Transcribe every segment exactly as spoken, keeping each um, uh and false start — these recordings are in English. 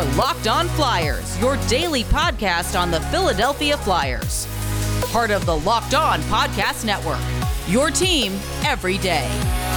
Locked On Flyers, your daily podcast on the Philadelphia Flyers. Part of the Locked On Podcast Network, your team every day.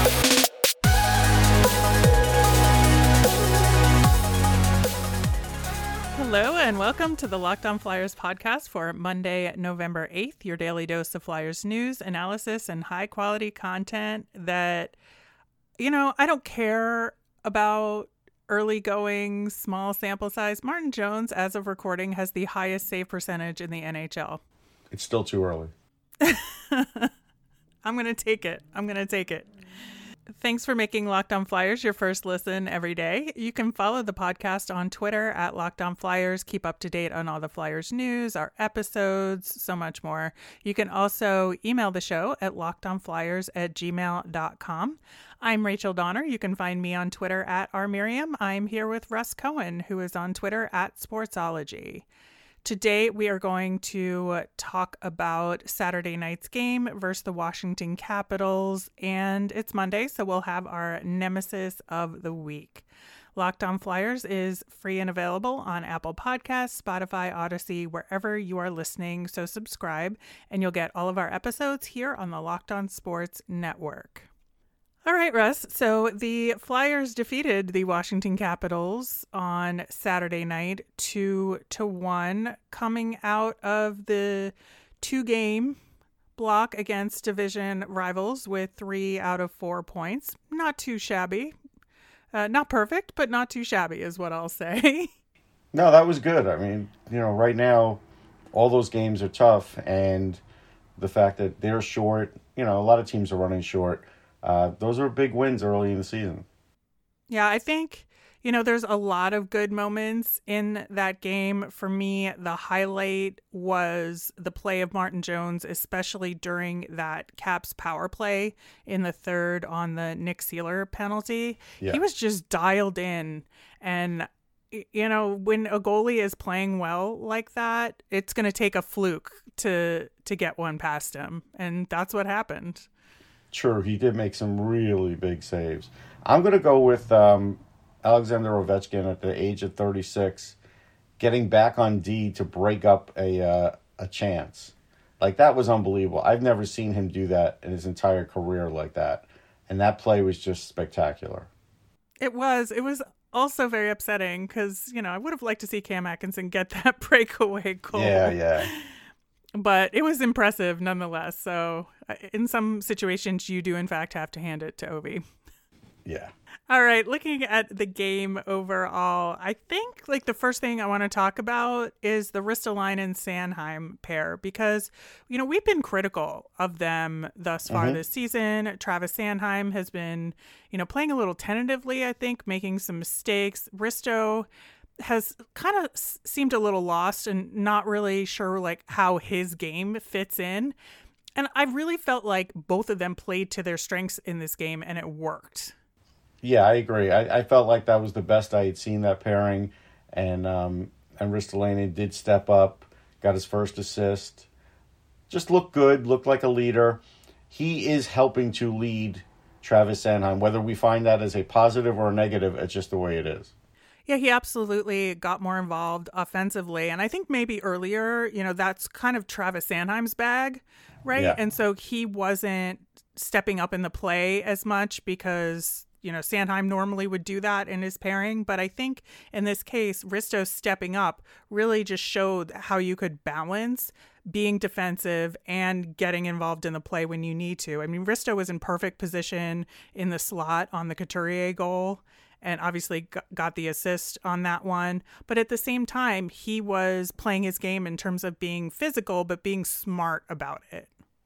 Hello and welcome to the Locked On Flyers podcast for Monday, November eighth, your daily dose of Flyers news, analysis, and high-quality content that, you know, I don't care about early going, small sample size. Martin Jones, as of recording, has the highest save percentage in the N H L. It's still too early. I'm going to take it. I'm going to take it. Thanks for making Locked On Flyers your first listen every day. You can follow the podcast on Twitter at Locked On Flyers. Keep up to date on all the Flyers news, our episodes, so much more. You can also email the show at lockedonflyers at gmail dot com. I'm Rachel Donner. You can find me on Twitter at rmiriam. I'm here with Russ Cohen, who is on Twitter at Sportsology. Today, we are going to talk about Saturday night's game versus the Washington Capitals, and it's Monday, so we'll have our nemesis of the week. Locked On Flyers is free and available on Apple Podcasts, Spotify, Odyssey, wherever you are listening, so subscribe, and you'll get all of our episodes here on the Locked On Sports Network. All right, Russ. So the Flyers defeated the Washington Capitals on Saturday night two to one, coming out of the two-game block against division rivals with three out of four points. Not too shabby. Uh, not perfect, but not too shabby is what I'll say. No, that was good. I mean, you know, right now, all those games are tough, and the fact that they're short, you know, a lot of teams are running short. Uh, those are big wins early in the season. Yeah, I think, you know, there's a lot of good moments in that game. For me, the highlight was the play of Martin Jones, especially during that Caps power play in the third on the Nick Seeler penalty. Yeah. He was just dialed in. And, you know, when a goalie is playing well like that, it's going to take a fluke to to get one past him. And that's what happened. Sure, he did make some really big saves. I'm going to go with um, Alexander Ovechkin at the age of thirty-six, getting back on D to break up a uh, a chance. Like, that was unbelievable. I've never seen him do that in his entire career like that. And that play was just spectacular. It was. It was also very upsetting because, you know, I would have liked to see Cam Atkinson get that breakaway goal. Yeah, yeah. But it was impressive nonetheless. So in some situations, you do, in fact, have to hand it to Ovi. Yeah. All right. Looking at the game overall, I think like the first thing I want to talk about is the Ristolainen-Sanheim pair because, you know, we've been critical of them thus far mm-hmm. this season. Travis Sanheim has been, you know, playing a little tentatively, I think, making some mistakes. Risto has kind of seemed a little lost and not really sure like how his game fits in. And I really felt like both of them played to their strengths in this game and it worked. Yeah, I agree. I, I felt like that was the best I had seen that pairing. And um, and Ristolainen did step up, got his first assist. Just looked good, looked like a leader. He is helping to lead Travis Sanheim. Whether we find that as a positive or a negative, it's just the way it is. Yeah, he absolutely got more involved offensively. And I think maybe earlier, you know, that's kind of Travis Sanheim's bag, right? Yeah. And so he wasn't stepping up in the play as much because, you know, Sanheim normally would do that in his pairing. But I think in this case, Risto stepping up really just showed how you could balance being defensive and getting involved in the play when you need to. I mean, Risto was in perfect position in the slot on the Couturier goal, and obviously got the assist on that one. But at the same time, he was playing his game in terms of being physical, but being smart about it.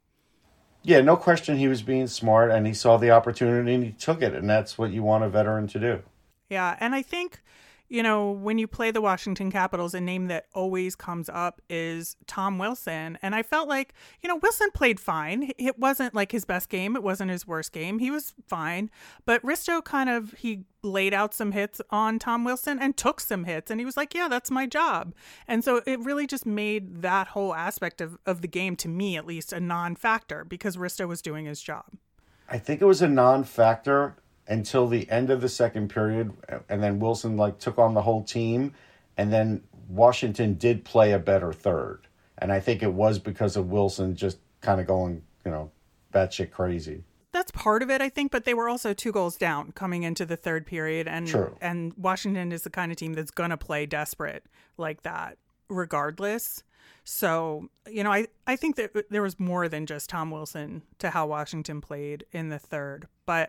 Yeah, no question he was being smart, and he saw the opportunity and he took it, and that's what you want a veteran to do. Yeah, and I think, you know, when you play the Washington Capitals, a name that always comes up is Tom Wilson. And I felt like, you know, Wilson played fine. It wasn't like his best game. It wasn't his worst game. He was fine. But Risto kind of, he laid out some hits on Tom Wilson and took some hits. And he was like, yeah, that's my job. And so it really just made that whole aspect of, of the game, to me at least, a non-factor because Risto was doing his job. I think it was a non-factor until the end of the second period, and then Wilson like took on the whole team, and then Washington did play a better third. And I think it was because of Wilson just kind of going, you know, batshit crazy. That's part of it, I think, but they were also two goals down coming into the third period. And True. And Washington is the kind of team that's going to play desperate like that regardless. So, you know, I, I think that there was more than just Tom Wilson to how Washington played in the third. But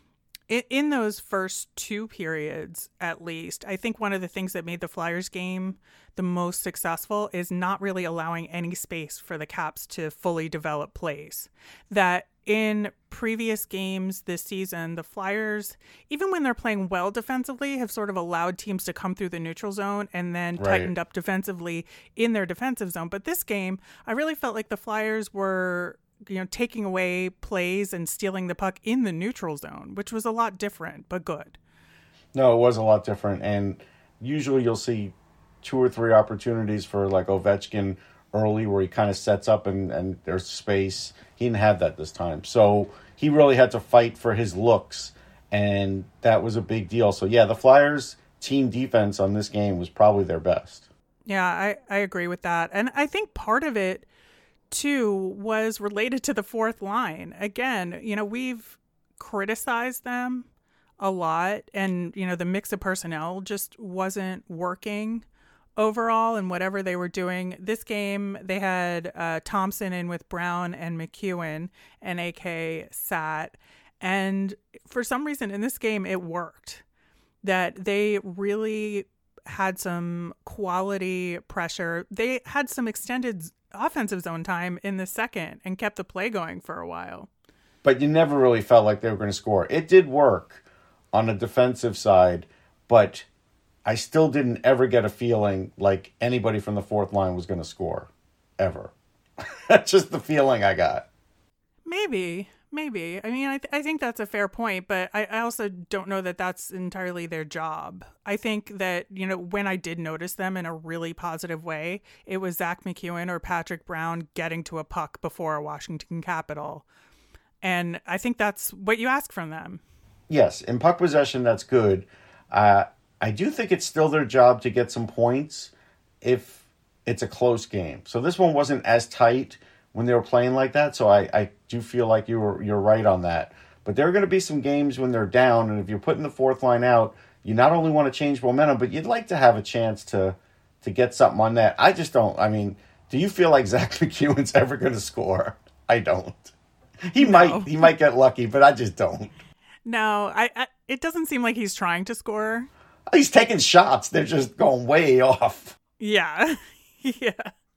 in, in those first two periods, at least, I think one of the things that made the Flyers game the most successful is not really allowing any space for the Caps to fully develop plays. That in previous games this season, the Flyers, even when they're playing well defensively, have sort of allowed teams to come through the neutral zone and then Right. tightened up defensively in their defensive zone. But this game, I really felt like the Flyers were, you know, taking away plays and stealing the puck in the neutral zone, which was a lot different, but good. No, it was a lot different. And usually you'll see two or three opportunities for like Ovechkin early where he kind of sets up and, and there's space. He didn't have that this time. So he really had to fight for his looks, and that was a big deal. So, yeah, the Flyers' team defense on this game was probably their best. Yeah, I, I agree with that. And I think part of it, too, was related to the fourth line. Again, you know, we've criticized them a lot, and, you know, the mix of personnel just wasn't working overall and whatever they were doing. This game, they had uh, Thompson in with Brown and McEwen, and A K sat. And for some reason in this game, it worked. That they really had some quality pressure. They had some extended offensive zone time in the second and kept the play going for a while. But you never really felt like they were going to score. It did work on the defensive side, but I still didn't ever get a feeling like anybody from the fourth line was going to score, ever. That's just the feeling I got. Maybe, maybe. I mean, I, th- I think that's a fair point, but I, I also don't know that that's entirely their job. I think that, you know, when I did notice them in a really positive way, it was Zach McEwen or Patrick Brown getting to a puck before a Washington Capital. And I think that's what you ask from them. Yes, in puck possession, that's good. Uh, I do think it's still their job to get some points if it's a close game. So this one wasn't as tight when they were playing like that. So I, I do feel like you were, you're right on that. But there are going to be some games when they're down. And if you're putting the fourth line out, you not only want to change momentum, but you'd like to have a chance to, to get something on that. I just don't. I mean, do you feel like Zach McEwen's ever going to score? I don't. He No. might, he might get lucky, but I just don't. No, I, I it doesn't seem like he's trying to score. He's taking shots. They're just going way off. Yeah. Yeah.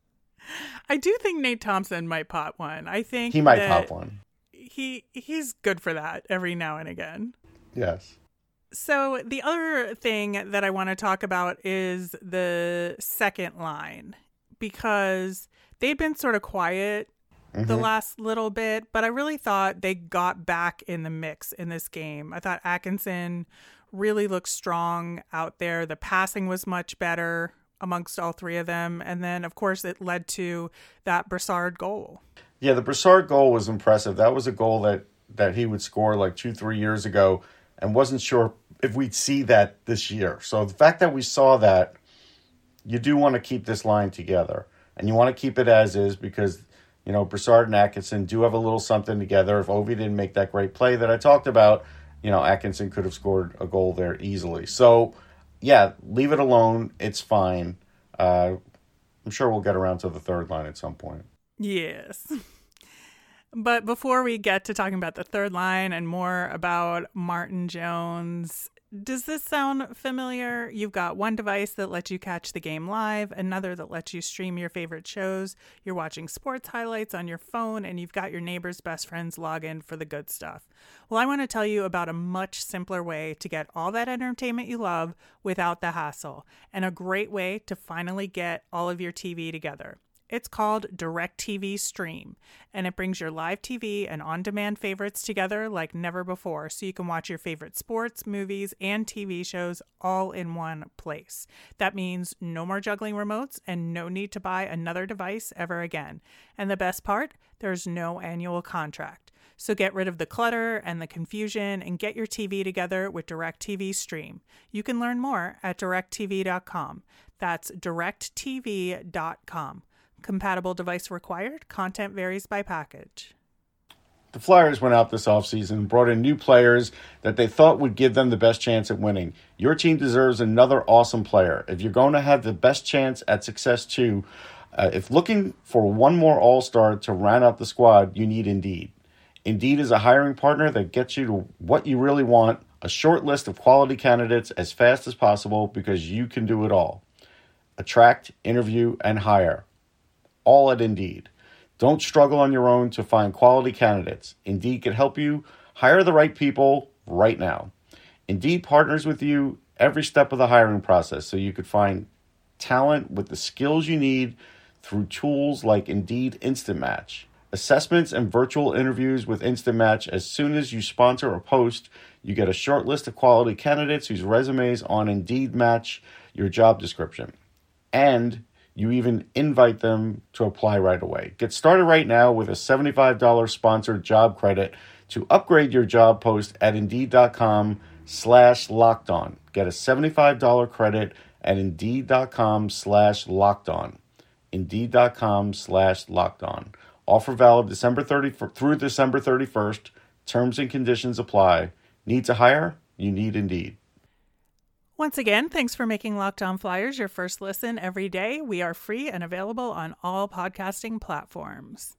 I do think Nate Thompson might pot one. I think He might that pop one. He he's good for that every now and again. Yes. So the other thing that I want to talk about is the second line, because they'd been sort of quiet Mm-hmm. the last little bit, but I really thought they got back in the mix in this game. I thought Atkinson really looked strong out there. The passing was much better amongst all three of them. And then, of course, it led to that Brassard goal. Yeah, the Brassard goal was impressive. That was a goal that, that he would score like two, three years ago and wasn't sure if we'd see that this year. So the fact that we saw that, you do want to keep this line together. And you want to keep it as is because, you know, Brassard and Atkinson do have a little something together. If Ovi didn't make that great play that I talked about, you know, Atkinson could have scored a goal there easily. So, yeah, leave it alone. It's fine. Uh, I'm sure we'll get around to the third line at some point. Yes. But before we get to talking about the third line and more about Martin Jones, does this sound familiar? You've got one device that lets you catch the game live, another that lets you stream your favorite shows. You're watching sports highlights on your phone, and you've got your neighbor's best friend's login for the good stuff. Well, I want to tell you about a much simpler way to get all that entertainment you love without the hassle, and a great way to finally get all of your T V together. It's called DirecTV Stream, and it brings your live T V and on-demand favorites together like never before, so you can watch your favorite sports, movies, and T V shows all in one place. That means no more juggling remotes and no need to buy another device ever again. And the best part, there's no annual contract. So get rid of the clutter and the confusion and get your T V together with DirecTV Stream. You can learn more at direct t v dot com. That's direct t v dot com. Compatible device required. Content varies by package. The Flyers went out this offseason and brought in new players that they thought would give them the best chance at winning. Your team deserves another awesome player. If you're going to have the best chance at success too, uh, if looking for one more all-star to round out the squad, you need Indeed. Indeed is a hiring partner that gets you to what you really want, a short list of quality candidates as fast as possible because you can do it all. Attract, interview, and hire. All at Indeed. Don't struggle on your own to find quality candidates. Indeed can help you hire the right people right now. Indeed partners with you every step of the hiring process so you could find talent with the skills you need through tools like Indeed Instant Match. Assessments and virtual interviews with Instant Match. As soon as you sponsor a post, you get a short list of quality candidates whose resumes on Indeed match your job description. And you even invite them to apply right away. Get started right now with a seventy-five dollars sponsored job credit to upgrade your job post at Indeed.com slash locked on. Get a seventy-five dollars credit at Indeed.com slash locked on. Indeed.com slash locked on. Offer valid December thirtieth through December thirty-first. Terms and conditions apply. Need to hire? You need Indeed. Once again, thanks for making Locked On Flyers your first listen every day. We are free and available on all podcasting platforms.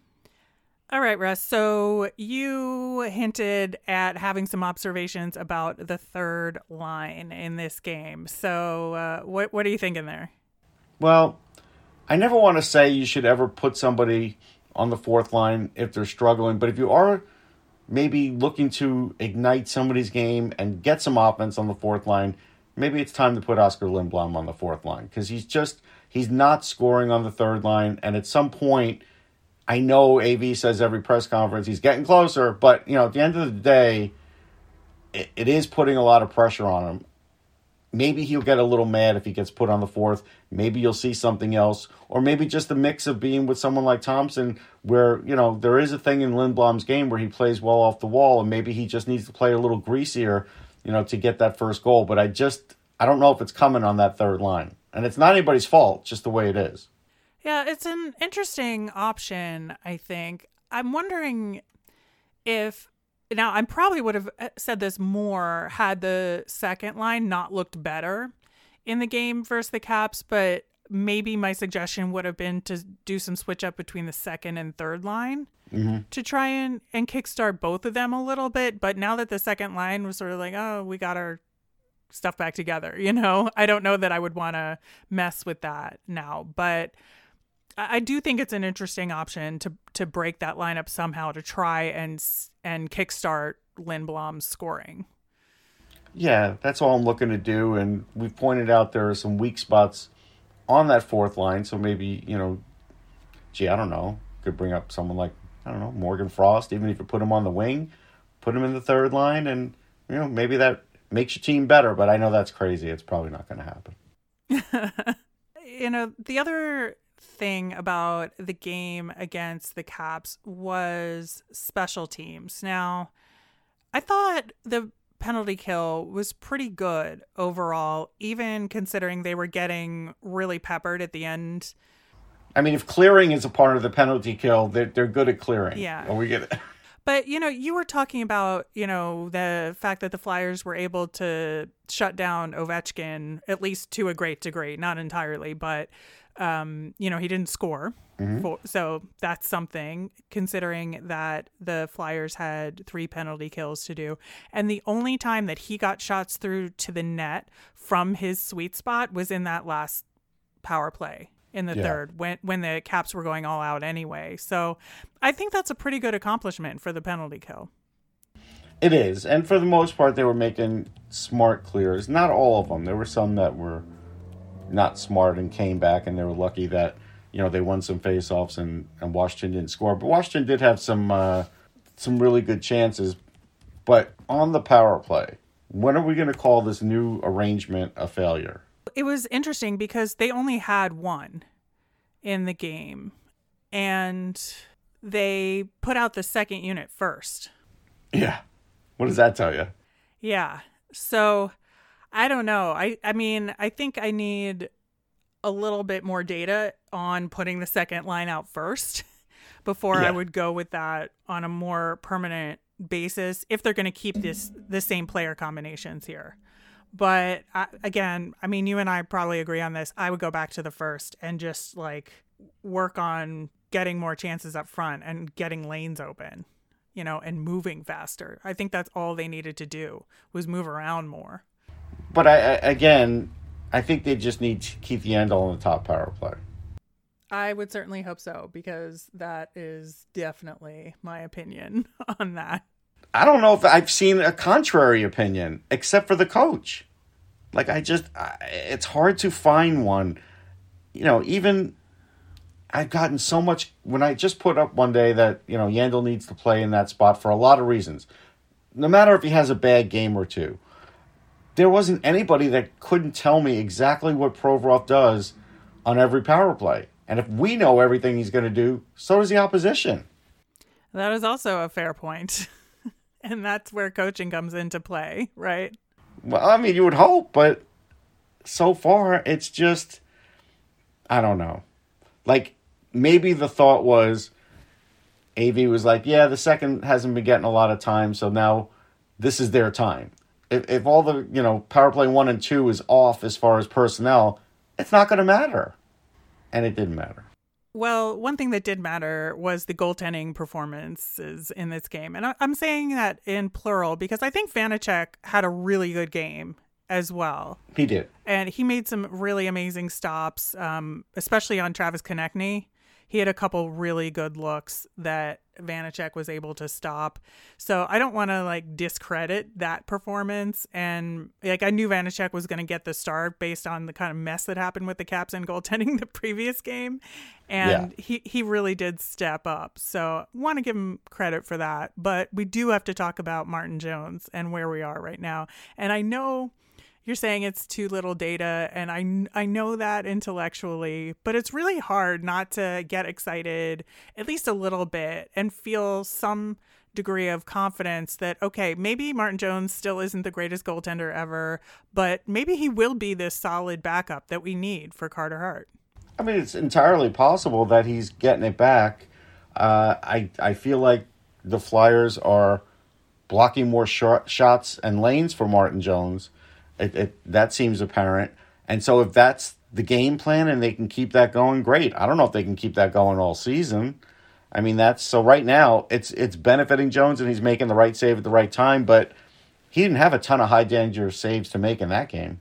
All right, Russ. So you hinted at having some observations about the third line in this game. So uh, what what are you thinking there? Well, I never want to say you should ever put somebody on the fourth line if they're struggling, but if you are maybe looking to ignite somebody's game and get some offense on the fourth line, maybe it's time to put Oscar Lindblom on the fourth line because he's just, he's not scoring on the third line. And at some point, I know A V says every press conference he's getting closer, but, you know, at the end of the day, it, it is putting a lot of pressure on him. Maybe he'll get a little mad if he gets put on the fourth. Maybe you'll see something else. Or maybe just a mix of being with someone like Thompson where, you know, there is a thing in Lindblom's game where he plays well off the wall and maybe he just needs to play a little greasier, you know, to get that first goal. But I just, I don't know if it's coming on that third line. And it's not anybody's fault, just the way it is. Yeah, it's an interesting option, I think. I'm wondering if... Now, I probably would have said this more had the second line not looked better in the game versus the Caps, but maybe my suggestion would have been to do some switch up between the second and third line mm-hmm. to try and, and kickstart both of them a little bit. But now that the second line was sort of like, oh, we got our stuff back together, you know, I don't know that I would want to mess with that now. But I do think it's an interesting option to to break that lineup somehow to try and and kickstart Lindblom's scoring. Yeah, that's all I'm looking to do. And we've pointed out there are some weak spots on that fourth line. So maybe, you know, gee, I don't know, could bring up someone like, I don't know, Morgan Frost, even if you put him on the wing, put him in the third line, and, you know, maybe that makes your team better. But I know that's crazy. It's probably not going to happen. You know, the other thing about the game against the Caps was special teams. Now, I thought the penalty kill was pretty good overall, even considering they were getting really peppered at the end. I mean, if clearing is a part of the penalty kill, they're, they're good at clearing. Yeah. Are we get it? But, you know, you were talking about, you know, the fact that the Flyers were able to shut down Ovechkin, at least to a great degree, not entirely, but Um, you know, he didn't score. Mm-hmm. For, so that's something, considering that the Flyers had three penalty kills to do. And the only time that he got shots through to the net from his sweet spot was in that last power play in the yeah. third, when, when the Caps were going all out anyway. So I think that's a pretty good accomplishment for the penalty kill. It is. And for the most part, they were making smart clears. Not all of them. There were some that were not smart and came back, and they were lucky that, you know, they won some faceoffs and, and Washington didn't score. But Washington did have some uh, some really good chances. But on the power play, when are we going to call this new arrangement a failure? It was interesting because they only had one in the game. And they put out the second unit first. Yeah. What does that tell you? Yeah. So I don't know. I, I mean, I think I need a little bit more data on putting the second line out first before Yeah. I would go with that on a more permanent basis if they're going to keep this the same player combinations here. But I, again, I mean, you and I probably agree on this. I would go back to the first and just like work on getting more chances up front and getting lanes open, you know, and moving faster. I think that's all they needed to do was move around more. But I, I again, I think they just need Keith Yandle on the top power play. I would certainly hope so, because that is definitely my opinion on that. I don't know if I've seen a contrary opinion, except for the coach. Like, I just, I, it's hard to find one. You know, even I've gotten so much, when I just put up one day that, you know, Yandle needs to play in that spot for a lot of reasons. No matter if he has a bad game or two. There wasn't anybody that couldn't tell me exactly what Provorov does on every power play. And if we know everything he's going to do, so does the opposition. That is also a fair point. And that's where coaching comes into play, right? Well, I mean, you would hope, but so far it's just, I don't know. Like, maybe the thought was, A V was like, yeah, the second hasn't been getting a lot of time, so now this is their time. If, if all the, you know, power play one and two is off as far as personnel, it's not going to matter. And it didn't matter. Well, one thing that did matter was the goaltending performances in this game. And I'm saying that in plural because I think Vanacek had a really good game as well. He did. And he made some really amazing stops, um, especially on Travis Konechny. He had a couple really good looks that Vanacek was able to stop. So I don't want to like discredit that performance. And like I knew Vanacek was going to get the start based on the kind of mess that happened with the Caps and goaltending the previous game. And yeah. he, he really did step up. So want to give him credit for that. But we do have to talk about Martin Jones and where we are right now. And I know you're saying it's too little data, and I, I know that intellectually, but it's really hard not to get excited at least a little bit and feel some degree of confidence that, okay, maybe Martin Jones still isn't the greatest goaltender ever, but maybe he will be this solid backup that we need for Carter Hart. I mean, it's entirely possible that he's getting it back. Uh, I, I feel like the Flyers are blocking more short shots and lanes for Martin Jones. It, it, that seems apparent. And so if that's the game plan and they can keep that going, great. I don't know if they can keep that going all season. I mean, that's so right now it's it's benefiting Jones and he's making the right save at the right time, but he didn't have a ton of high danger saves to make in that game.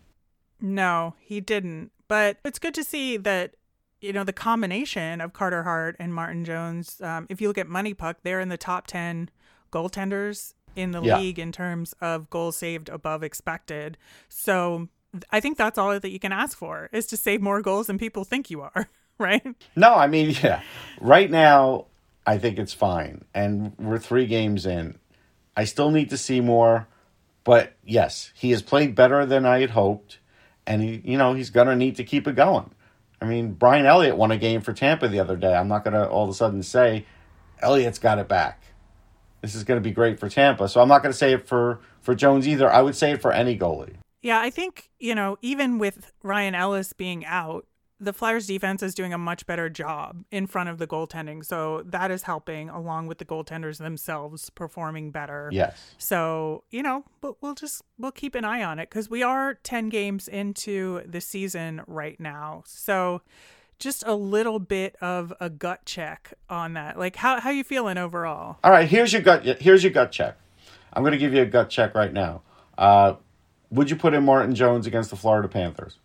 No, he didn't. But it's good to see that, you know, the combination of Carter Hart and Martin Jones, um, if you look at Money Puck, they're in the top ten goaltenders in the yeah. league in terms of goals saved above expected. So I think that's all that you can ask for is to save more goals than people think you are, right? No, I mean, yeah. Right now, I think it's fine. And we're three games in. I still need to see more. But yes, he has played better than I had hoped. And, he, you know, he's going to need to keep it going. I mean, Brian Elliott won a game for Tampa the other day. I'm not going to all of a sudden say Elliott's got it back. This is going to be great for Tampa. So I'm not going to say it for, for Jones either. I would say it for any goalie. Yeah, I think, you know, even with Ryan Ellis being out, the Flyers defense is doing a much better job in front of the goaltending. So that is helping along with the goaltenders themselves performing better. Yes. So, you know, but we'll just, we'll keep an eye on it because we are ten games into the season right now. So just a little bit of a gut check on that. Like how, how you feeling overall? All right. Here's your gut. Here's your gut check. I'm going to give you a gut check right now. Uh, would you put in Martin Jones against the Florida Panthers?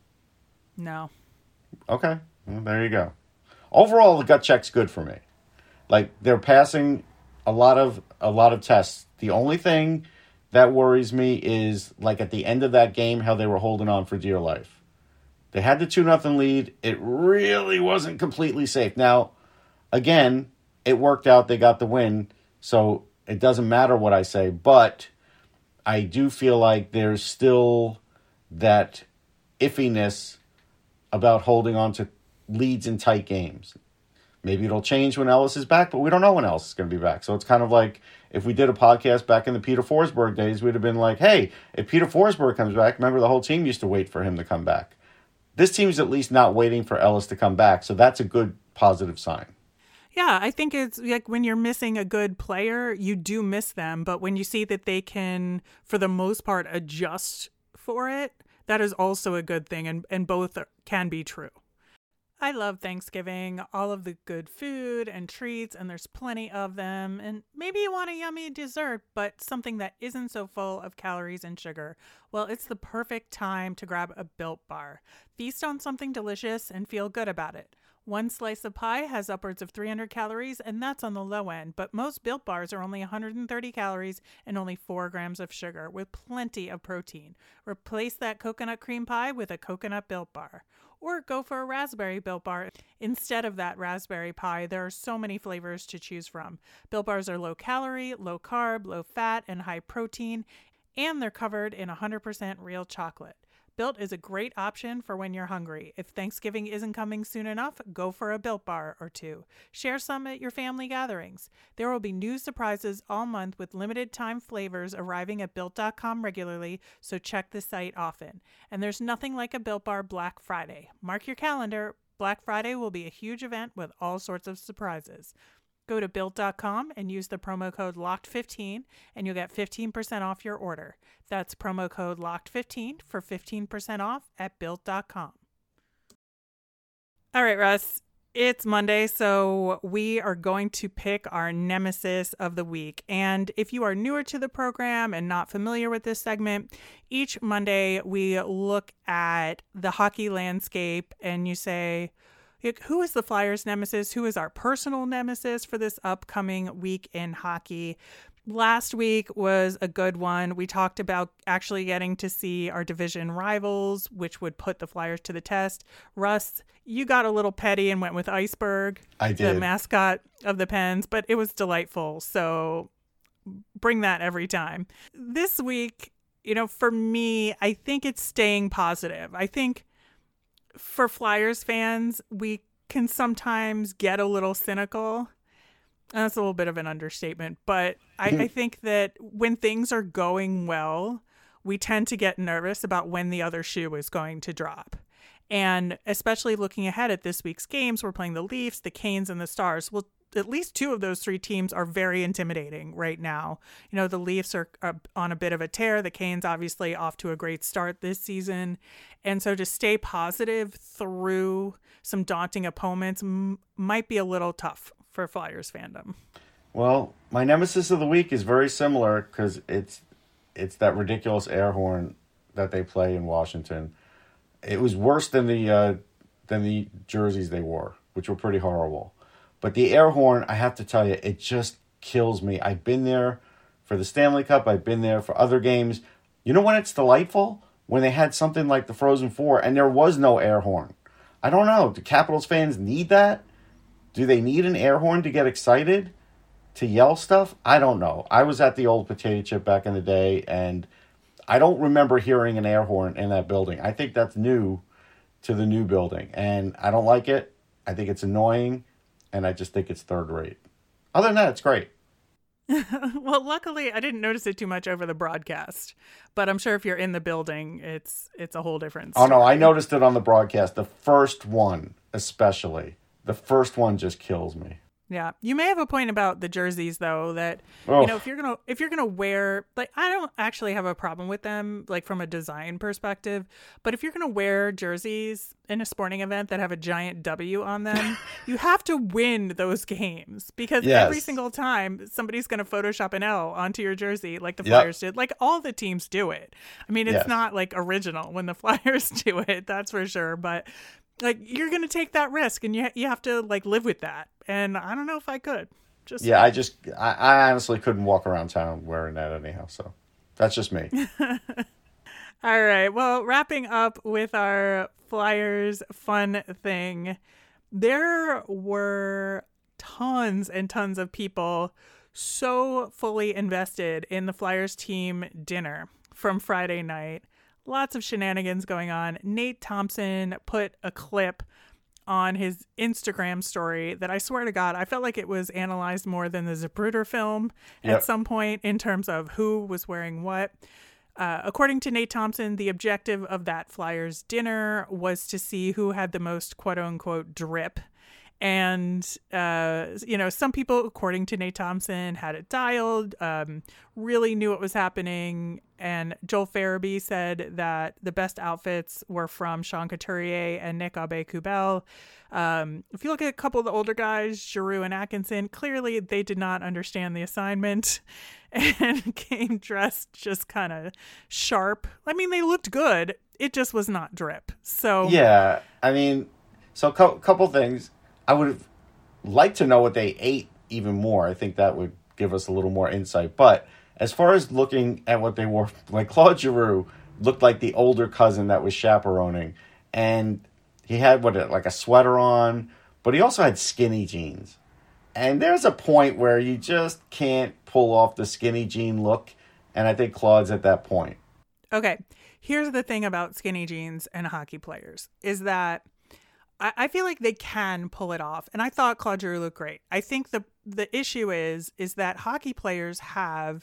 No. Okay, well, there you go. Overall, the gut check's good for me. Like they're passing a lot of a lot of tests. The only thing that worries me is like at the end of that game, how they were holding on for dear life. They had the two nothing lead. It really wasn't completely safe. Now, again, it worked out. They got the win, so it doesn't matter what I say. But I do feel like there's still that iffiness about holding on to leads in tight games. Maybe it'll change when Ellis is back, but we don't know when Ellis is going to be back. So it's kind of like if we did a podcast back in the Peter Forsberg days, we'd have been like, hey, if Peter Forsberg comes back, remember the whole team used to wait for him to come back. This team's at least not waiting for Ellis to come back, so that's a good positive sign. Yeah, I think it's like when you're missing a good player, you do miss them. But when you see that they can, for the most part, adjust for it, that is also a good thing. And, and both are, can be true. I love Thanksgiving, all of the good food and treats, and there's plenty of them. And maybe you want a yummy dessert, but something that isn't so full of calories and sugar. Well, it's the perfect time to grab a Built Bar. Feast on something delicious and feel good about it. One slice of pie has upwards of three hundred calories, and that's on the low end, but most Built Bars are only one hundred thirty calories and only four grams of sugar, with plenty of protein. Replace that coconut cream pie with a coconut Built Bar. Or go for a raspberry Built Bar instead of that raspberry pie. There are so many flavors to choose from. Built Bars are low calorie, low carb, low fat, and high protein, and they're covered in one hundred percent real chocolate. Built is a great option for when you're hungry. If Thanksgiving isn't coming soon enough, go for a Built Bar or two. Share some at your family gatherings. There will be new surprises all month with limited time flavors arriving at Built dot com regularly, so check the site often. And there's nothing like a Built Bar Black Friday. Mark your calendar. Black Friday will be a huge event with all sorts of surprises. Go to Built dot com and use the promo code locked fifteen and you'll get fifteen percent off your order. That's promo code locked fifteen for fifteen percent off at Built dot com. All right, Russ, it's Monday, so we are going to pick our nemesis of the week. And if you are newer to the program and not familiar with this segment, each Monday we look at the hockey landscape and you say, who is the Flyers' nemesis? Who is our personal nemesis for this upcoming week in hockey? Last week was a good one. We talked about actually getting to see our division rivals, which would put the Flyers to the test. Russ, you got a little petty and went with Iceberg, I did. The mascot of the Pens, but it was delightful. So bring that every time. This week, you know, for me, I think it's staying positive. I think for Flyers fans, we can sometimes get a little cynical. That's a little bit of an understatement, but I, I think that when things are going well, we tend to get nervous about when the other shoe is going to drop. And especially looking ahead at this week's games, we're playing the Leafs, the Canes, and the Stars. Well, at least two of those three teams are very intimidating right now. You know, the Leafs are, are on a bit of a tear. The Canes obviously off to a great start this season. And so to stay positive through some daunting opponents m- might be a little tough for Flyers fandom. Well, my nemesis of the week is very similar because it's it's that ridiculous air horn that they play in Washington. It was worse than the uh, than the jerseys they wore, which were pretty horrible. But the air horn, I have to tell you, it just kills me. I've been there for the Stanley Cup. I've been there for other games. You know when it's delightful? When they had something like the Frozen Four and there was no air horn. I don't know. Do Capitals fans need that? Do they need an air horn to get excited? To yell stuff? I don't know. I was at the old potato chip back in the day, and I don't remember hearing an air horn in that building. I think that's new to the new building, and I don't like it. I think it's annoying. And I just think it's third rate. Other than that, it's great. Well, luckily, I didn't notice it too much over the broadcast. But I'm sure if you're in the building, it's it's a whole different story. Oh, no, I noticed it on the broadcast. The first one, especially. The first one just kills me. Yeah, you may have a point about the jerseys, though, that, oh. you know, if you're gonna if you're gonna wear, like, I don't actually have a problem with them, like, from a design perspective, but if you're gonna wear jerseys in a sporting event that have a giant W on them, you have to win those games, because yes. every single time somebody's gonna Photoshop an L onto your jersey, like the yep. Flyers did. Like, all the teams do it. I mean, it's yes. not like original when the Flyers do it, that's for sure, but like, you're going to take that risk, and you you have to, like, live with that. And I don't know if I could. Just Yeah, I just, I, I honestly couldn't walk around town wearing that anyhow. So that's just me. All right. Well, wrapping up with our Flyers fun thing, there were tons and tons of people so fully invested in the Flyers team dinner from Friday night. Lots of shenanigans going on. Nate Thompson put a clip on his Instagram story that I swear to God, I felt like it was analyzed more than the Zapruder film yep. at some point in terms of who was wearing what. Uh, according to Nate Thompson, the objective of that Flyers dinner was to see who had the most quote unquote drip. And, uh, you know, some people, according to Nate Thompson, had it dialed, um, really knew what was happening. And Joel Farabee said that the best outfits were from Sean Couturier and Nick Aube-Kubel. Um, if you look at a couple of the older guys, Giroux and Atkinson, clearly they did not understand the assignment and came dressed just kind of sharp. I mean, they looked good. It just was not drip. So yeah, I mean, so a co- couple things. I would have liked to know what they ate even more. I think that would give us a little more insight. But as far as looking at what they wore, like Claude Giroux looked like the older cousin that was chaperoning. And he had what, like a sweater on, but he also had skinny jeans. And there's a point where you just can't pull off the skinny jean look. And I think Claude's at that point. Okay. Here's the thing about skinny jeans and hockey players is that I feel like they can pull it off. And I thought Claude Giroux looked great. I think the the issue is, is that hockey players have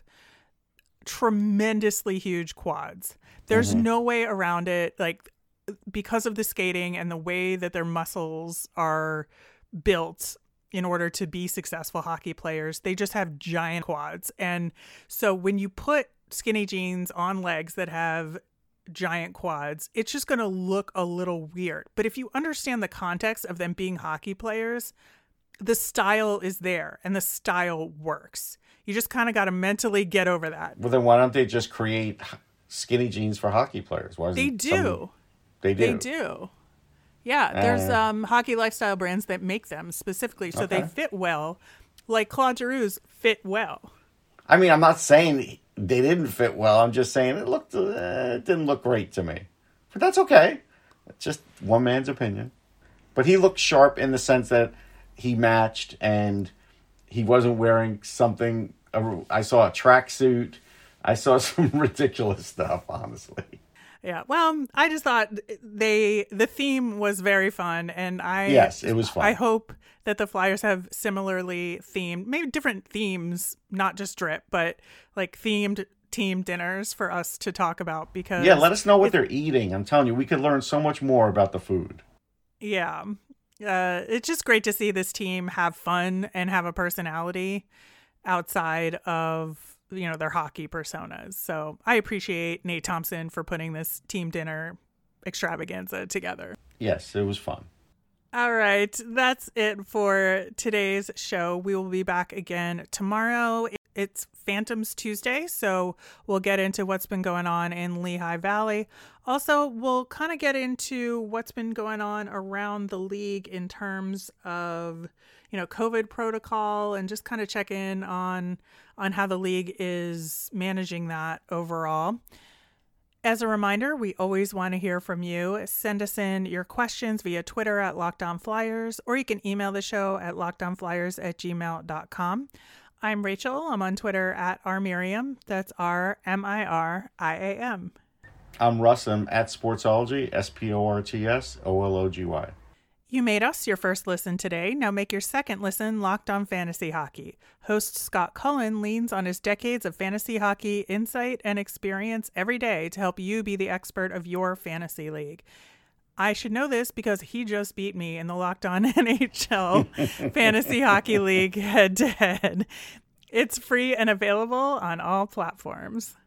tremendously huge quads. There's mm-hmm. no way around it. Like, because of the skating and the way that their muscles are built in order to be successful hockey players, they just have giant quads. And so when you put skinny jeans on legs that have giant quads, it's just going to look a little weird. But if you understand the context of them being hockey players, the style is there and the style works. You just kind of got to mentally get over that. Well, then why don't they just create skinny jeans for hockey players? Why they do. Some... They do. They do. Yeah, there's uh, um, hockey lifestyle brands that make them specifically so okay. they fit well, like Claude Giroux's fit well. I mean, I'm not saying they didn't fit well. I'm just saying it looked, uh, it didn't look great to me. But that's okay. It's just one man's opinion. But he looked sharp in the sense that he matched and he wasn't wearing something. I saw a tracksuit. I saw some ridiculous stuff, honestly. Yeah. Well, I just thought they the theme was very fun, and I yes, it was fun. I hope that the Flyers have similarly themed, maybe different themes, not just drip, but like themed team dinners for us to talk about. Because yeah, let us know what it, they're eating. I'm telling you, we could learn so much more about the food. Yeah, uh, it's just great to see this team have fun and have a personality outside of, you know, their hockey personas. So I appreciate Nate Thompson for putting this team dinner extravaganza together. Yes, it was fun. All right. That's it for today's show. We will be back again tomorrow. It's Phantoms Tuesday, so we'll get into what's been going on in Lehigh Valley. Also, we'll kind of get into what's been going on around the league in terms of, you know, COVID protocol, and just kind of check in on on how the league is managing that overall. As a reminder, we always want to hear from you. Send us in your questions via Twitter at Locked On Flyers, or you can email the show at lockedonflyers at gmail dot com. I'm Rachel. I'm on Twitter at rmiriam. That's R M I R I A M. I'm Russ. I'm at Sportsology, S P O R T S O L O G Y. You made us your first listen today. Now make your second listen Locked On Fantasy Hockey. Host Scott Cullen leans on his decades of fantasy hockey insight and experience every day to help you be the expert of your fantasy league. I should know this because he just beat me in the Locked On N H L Fantasy Hockey League head-to-head. It's free and available on all platforms.